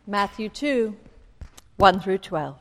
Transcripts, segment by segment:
Matthew 2, 1 through 12.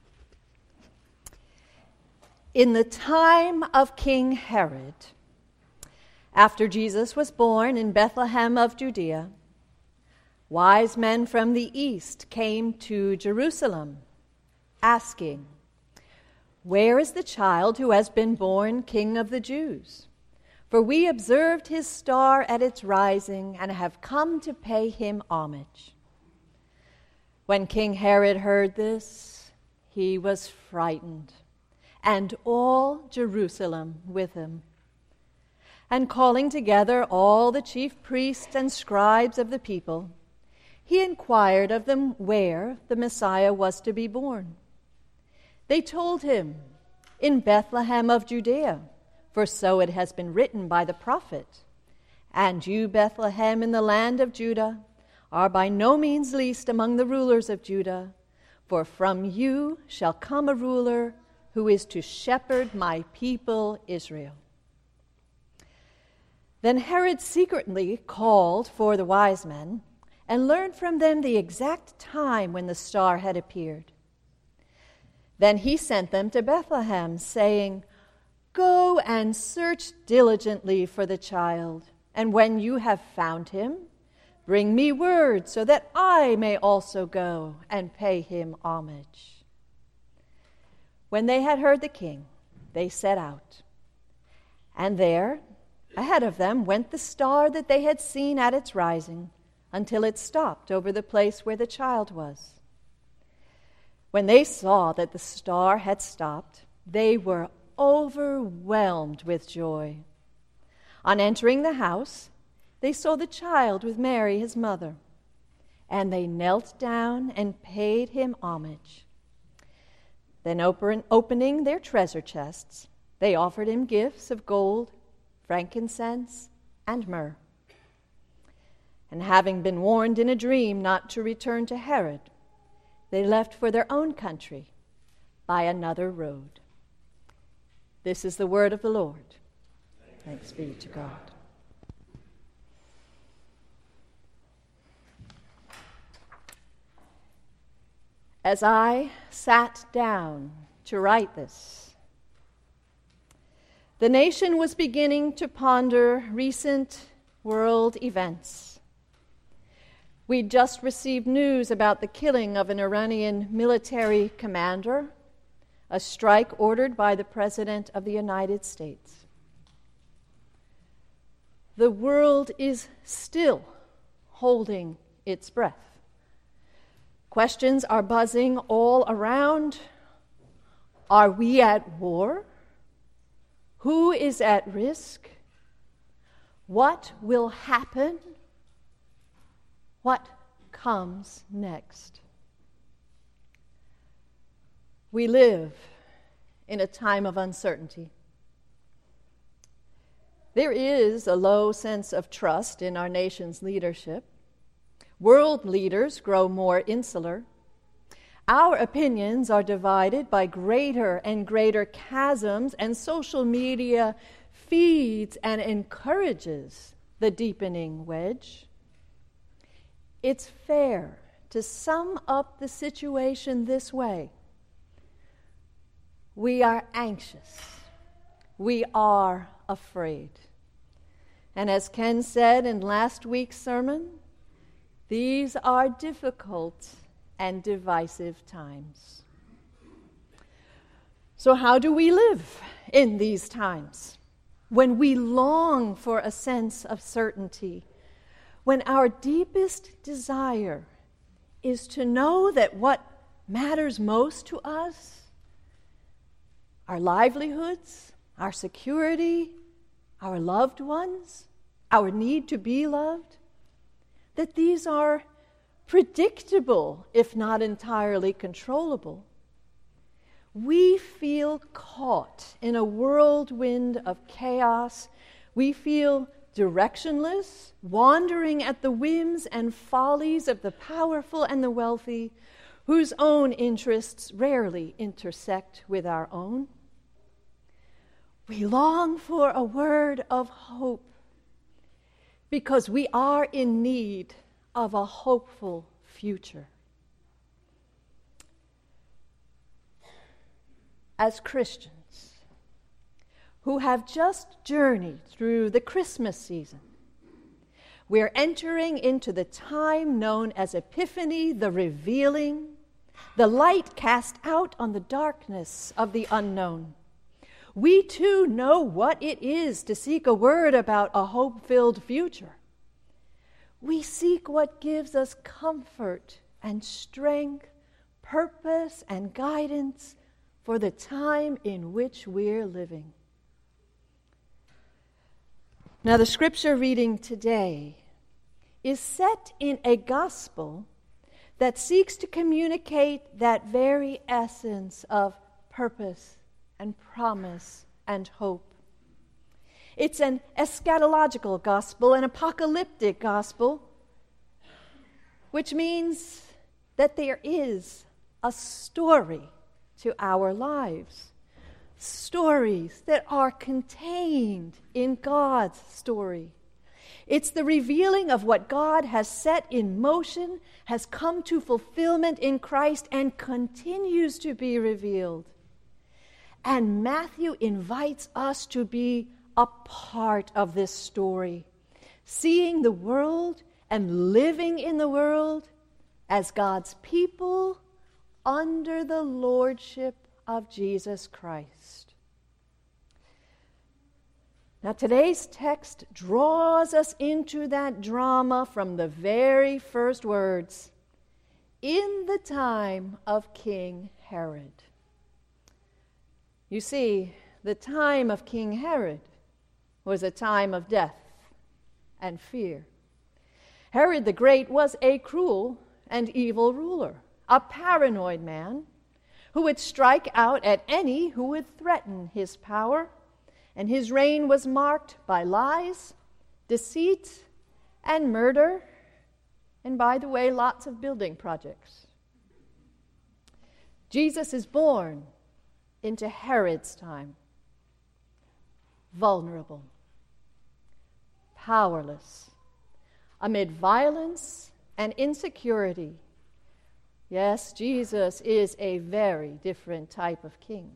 In the time of King Herod, after Jesus was born in Bethlehem of Judea, wise men from the east came to Jerusalem, asking, "Where is the child who has been born King of the Jews? For we observed his star at its rising and have come to pay him homage." When King Herod heard this, he was frightened, and all Jerusalem with him. And calling together all the chief priests and scribes of the people, he inquired of them where the Messiah was to be born. They told him, "In Bethlehem of Judea, for so it has been written by the prophet, 'And you, Bethlehem, in the land of Judah, are by no means least among the rulers of Judah, for from you shall come a ruler who is to shepherd my people Israel.'" Then Herod secretly called for the wise men and learned from them the exact time when the star had appeared. Then he sent them to Bethlehem, saying, "Go and search diligently for the child, and when you have found him, bring me word so that I may also go and pay him homage." When they had heard the king, they set out. And there, ahead of them, went the star that they had seen at its rising, until it stopped over the place where the child was. When they saw that the star had stopped, they were overwhelmed with joy. On entering the house, they saw the child with Mary, his mother, and they knelt down and paid him homage. Then opening their treasure chests, they offered him gifts of gold, frankincense, and myrrh. And having been warned in a dream not to return to Herod, they left for their own country by another road. This is the word of the Lord. Thanks be to God. As I sat down to write this, the nation was beginning to ponder recent world events. We'd just received news about the killing of an Iranian military commander, a strike ordered by the President of the United States. The world is still holding its breath. Questions are buzzing all around. Are we at war? Who is at risk? What will happen? What comes next? We live in a time of uncertainty. There is a low sense of trust in our nation's leadership. World leaders grow more insular. Our opinions are divided by greater and greater chasms, and social media feeds and encourages the deepening wedge. It's fair to sum up the situation this way: we are anxious. We are afraid. And as Ken said in last week's sermon, these are difficult and divisive times. So how do we live in these times when we long for a sense of certainty, when our deepest desire is to know that what matters most to us, our livelihoods, our security, our loved ones, our need to be loved, that these are predictable, if not entirely controllable? We feel caught in a whirlwind of chaos. We feel directionless, wandering at the whims and follies of the powerful and the wealthy, whose own interests rarely intersect with our own. We long for a word of hope, because we are in need of a hopeful future. as Christians who have just journeyed through the Christmas season, we're entering into the time known as Epiphany, the revealing, the light cast out on the darkness of the unknown. We too know what it is to seek a word about a hope-filled future. We seek what gives us comfort and strength, purpose and guidance for the time in which we're living. Now, the scripture reading today is set in a gospel that seeks to communicate that very essence of purpose and promise and hope. It's an eschatological gospel, an apocalyptic gospel, which means that there is a story to our lives. Stories that are contained in God's story. It's the revealing of what God has set in motion, has come to fulfillment in Christ, and continues to be revealed. And Matthew invites us to be a part of this story, seeing the world and living in the world as God's people under the lordship of Jesus Christ. Now, today's text draws us into that drama from the very first words, in the time of King Herod. You see, the time of King Herod was a time of death and fear. Herod the Great was a cruel and evil ruler, a paranoid man who would strike out at any who would threaten his power, and his reign was marked by lies, deceit, and murder, and by the way, lots of building projects. Jesus is born into Herod's time, vulnerable, powerless, amid violence and insecurity. Yes, Jesus is a very different type of king.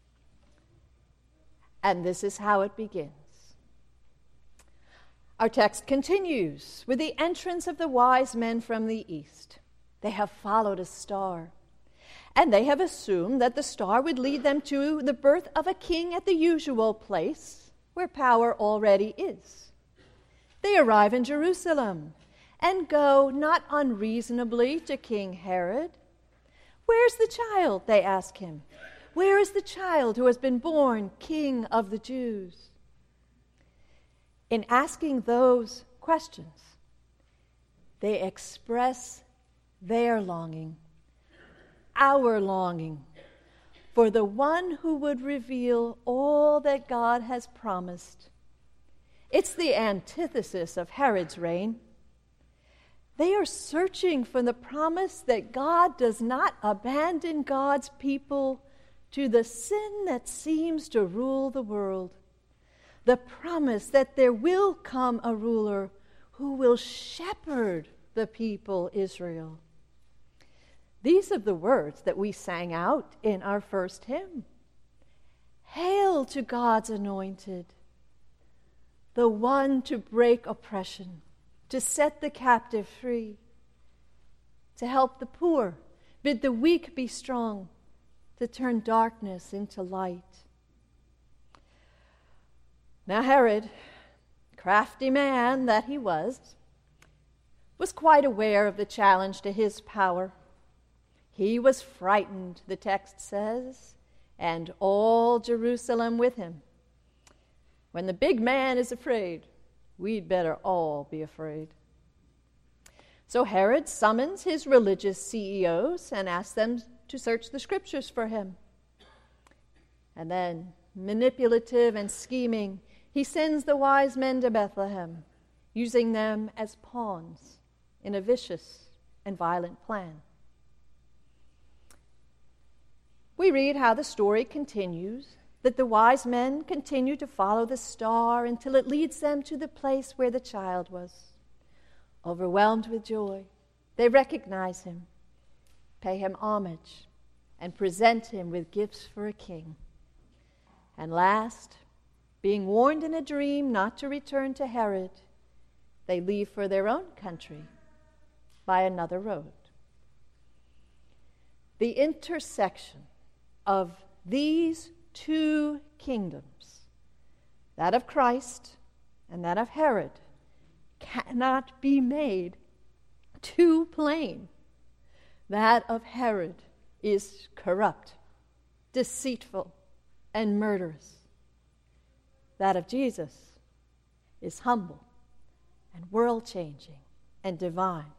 And this is how it begins. Our text continues with the entrance of the wise men from the east. They have followed a star, and they have assumed that the star would lead them to the birth of a king at the usual place where power already is. They arrive in Jerusalem and go not unreasonably to King Herod. "Where's the child?" they ask him. "Where is the child who has been born King of the Jews?" In asking those questions, they express their longing, our longing, for the one who would reveal all that God has promised. It's the antithesis of Herod's reign. They are searching for the promise that God does not abandon God's people to the sin that seems to rule the world. The promise that there will come a ruler who will shepherd the people Israel. These are the words that we sang out in our first hymn. Hail to God's anointed, the one to break oppression, to set the captive free, to help the poor, bid the weak be strong, to turn darkness into light. Now Herod, crafty man that he was quite aware of the challenge to his power. He was frightened, the text says, and all Jerusalem with him. When the big man is afraid, we'd better all be afraid. So Herod summons his religious CEOs and asks them to search the scriptures for him. And then, manipulative and scheming, he sends the wise men to Bethlehem, using them as pawns in a vicious and violent plan. We read how the story continues, that the wise men continue to follow the star until it leads them to the place where the child was. Overwhelmed with joy, they recognize him, pay him homage, and present him with gifts for a king. And last, being warned in a dream not to return to Herod, they leave for their own country by another road. The intersection of these two kingdoms, that of Christ and that of Herod, cannot be made too plain. That of Herod is corrupt, deceitful, and murderous. That of Jesus is humble and world-changing and divine.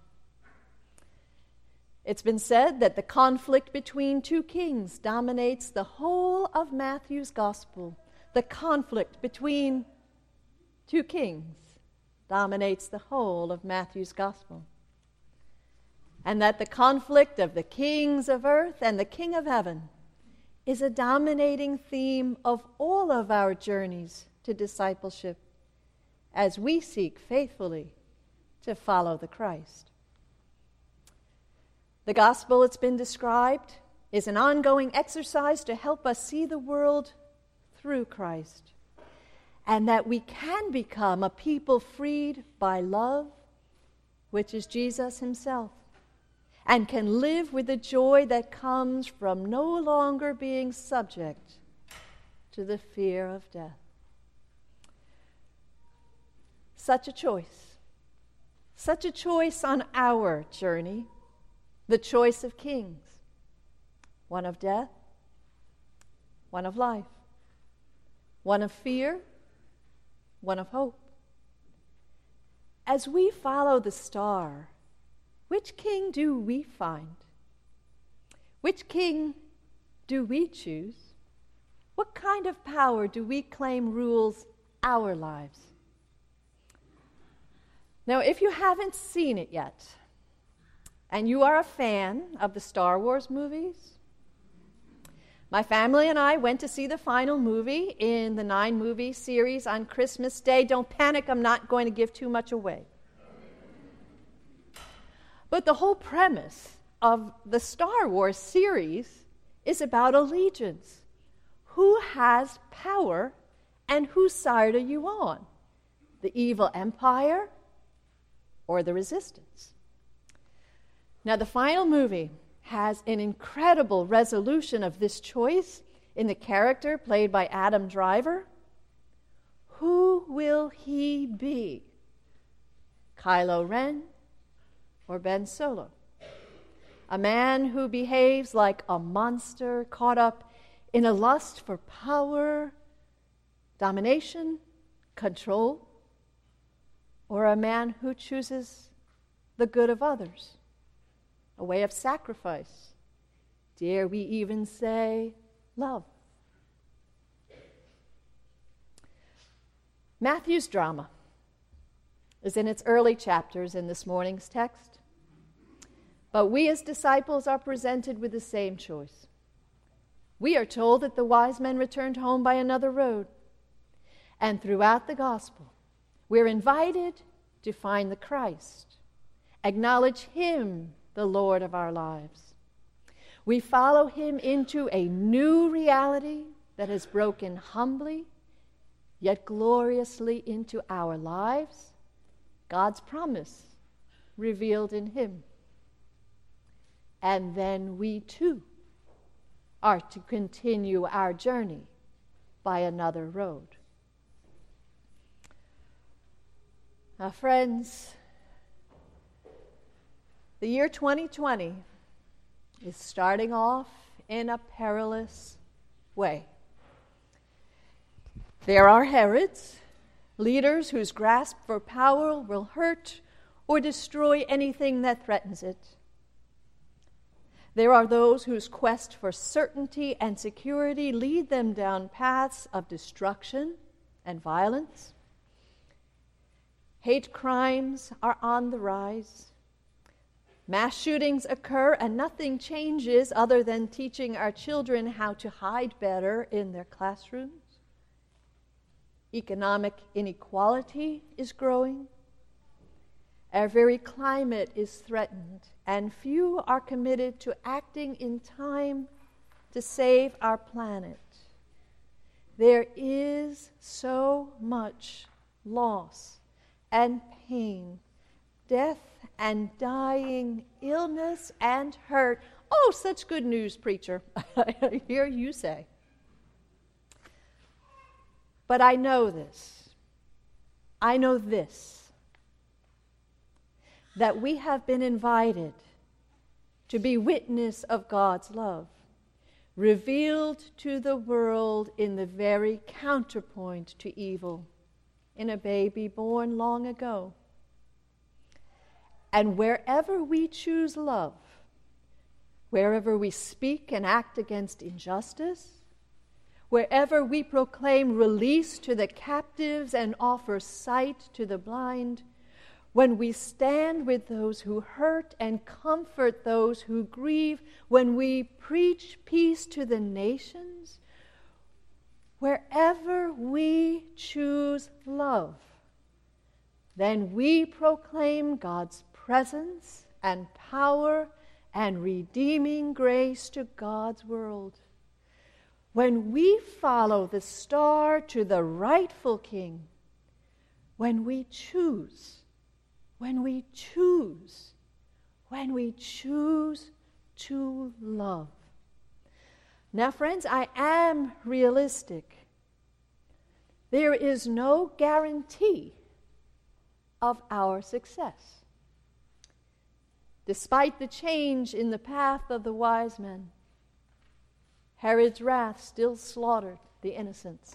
It's been said that the conflict between two kings dominates the whole of Matthew's gospel. The conflict between two kings dominates the whole of Matthew's gospel. And that the conflict of the kings of earth and the King of heaven is a dominating theme of all of our journeys to discipleship as we seek faithfully to follow the Christ. The gospel, it's been described, is an ongoing exercise to help us see the world through Christ, and that we can become a people freed by love, which is Jesus himself, and can live with the joy that comes from no longer being subject to the fear of death. Such a choice on our journey, the choice of kings, one of death, one of life, one of fear, one of hope. As we follow the star, which king do we find? Which king do we choose? What kind of power do we claim rules our lives? Now, if you haven't seen it yet, and you are a fan of the Star Wars movies, my family and I went to see the final movie in the 9-movie series on Christmas Day. Don't panic, I'm not going to give too much away. But the whole premise of the Star Wars series is about allegiance. Who has power and whose side are you on? The evil empire or the resistance? Now, the final movie has an incredible resolution of this choice in the character played by Adam Driver. Who will he be? Kylo Ren or Ben Solo? A man who behaves like a monster caught up in a lust for power, domination, control, or a man who chooses the good of others, a way of sacrifice, dare we even say love. Matthew's drama is in its early chapters in this morning's text, but we as disciples are presented with the same choice. We are told that the wise men returned home by another road, and throughout the gospel, we're invited to find the Christ, acknowledge him, the Lord of our lives. We follow him into a new reality that has broken humbly, yet gloriously into our lives, God's promise revealed in him. And then we too are to continue our journey by another road. Now, friends, the year 2020 is starting off in a perilous way. There are Herods, leaders whose grasp for power will hurt or destroy anything that threatens it. There are those whose quest for certainty and security lead them down paths of destruction and violence. Hate crimes are on the rise. Mass shootings occur and nothing changes other than teaching our children how to hide better in their classrooms. Economic inequality is growing. Our very climate is threatened, and few are committed to acting in time to save our planet. There is so much loss and pain, death and dying, illness and hurt. Oh, such good news, preacher, I hear you say. But I know this. I know this, that we have been invited to be witness of God's love, revealed to the world in the very counterpoint to evil, in a baby born long ago. And wherever we choose love, wherever we speak and act against injustice, wherever we proclaim release to the captives and offer sight to the blind, when we stand with those who hurt and comfort those who grieve, when we preach peace to the nations, wherever we choose love, then we proclaim God's presence and power and redeeming grace to God's world. When we follow the star to the rightful King, when we choose to love. Now, friends, I am realistic. There is no guarantee of our success. Despite the change in the path of the wise men, Herod's wrath still slaughtered the innocents.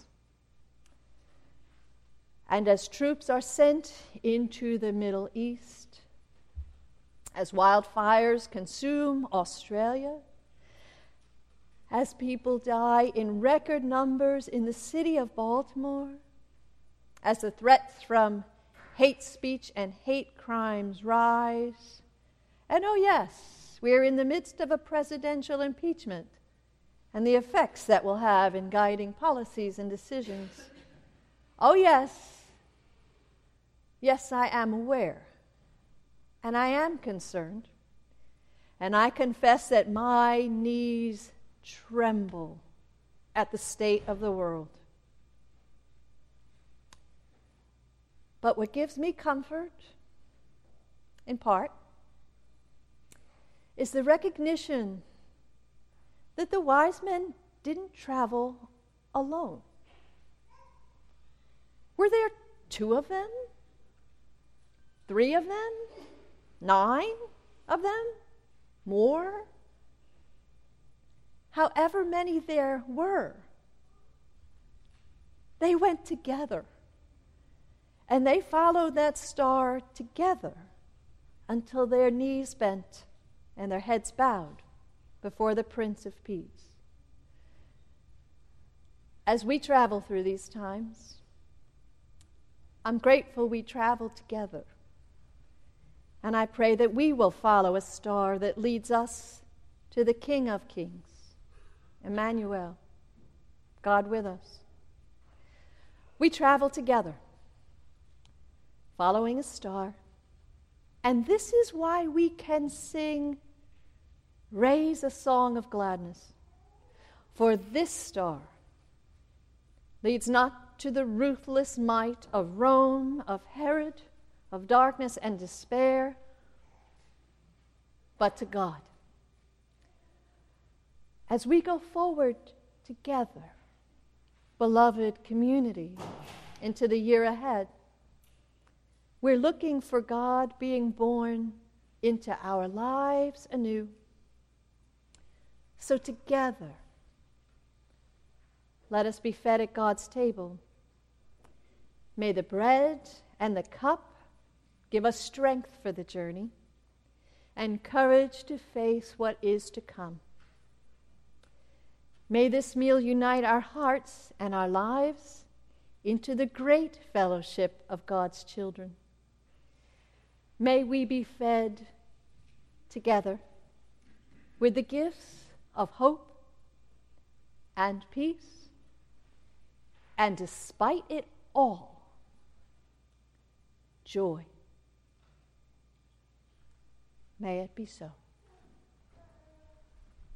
And as troops are sent into the Middle East, as wildfires consume Australia, as people die in record numbers in the city of Baltimore, as the threats from hate speech and hate crimes rise, and oh yes, we're in the midst of a presidential impeachment and the effects that will have in guiding policies and decisions. Oh yes, I am aware, and I am concerned, and I confess that my knees tremble at the state of the world. But what gives me comfort, in part, is the recognition that the wise men didn't travel alone. Were there 2 of them? 3 of them? 9 of them? More? However many there were, they went together. And they followed that star together until their knees bent and their heads bowed before the Prince of Peace. As we travel through these times, I'm grateful we travel together. And I pray that we will follow a star that leads us to the King of Kings, Emmanuel, God with us. We travel together, following a star. And this is why we can sing, "Raise a song of gladness." For this star leads not to the ruthless might of Rome, of Herod, of darkness and despair, but to God. As we go forward together, beloved community, into the year ahead, we're looking for God being born into our lives anew. So together, let us be fed at God's table. May the bread and the cup give us strength for the journey and courage to face what is to come. May this meal unite our hearts and our lives into the great fellowship of God's children. May we be fed together with the gifts of hope and peace, and despite it all, joy. May it be so.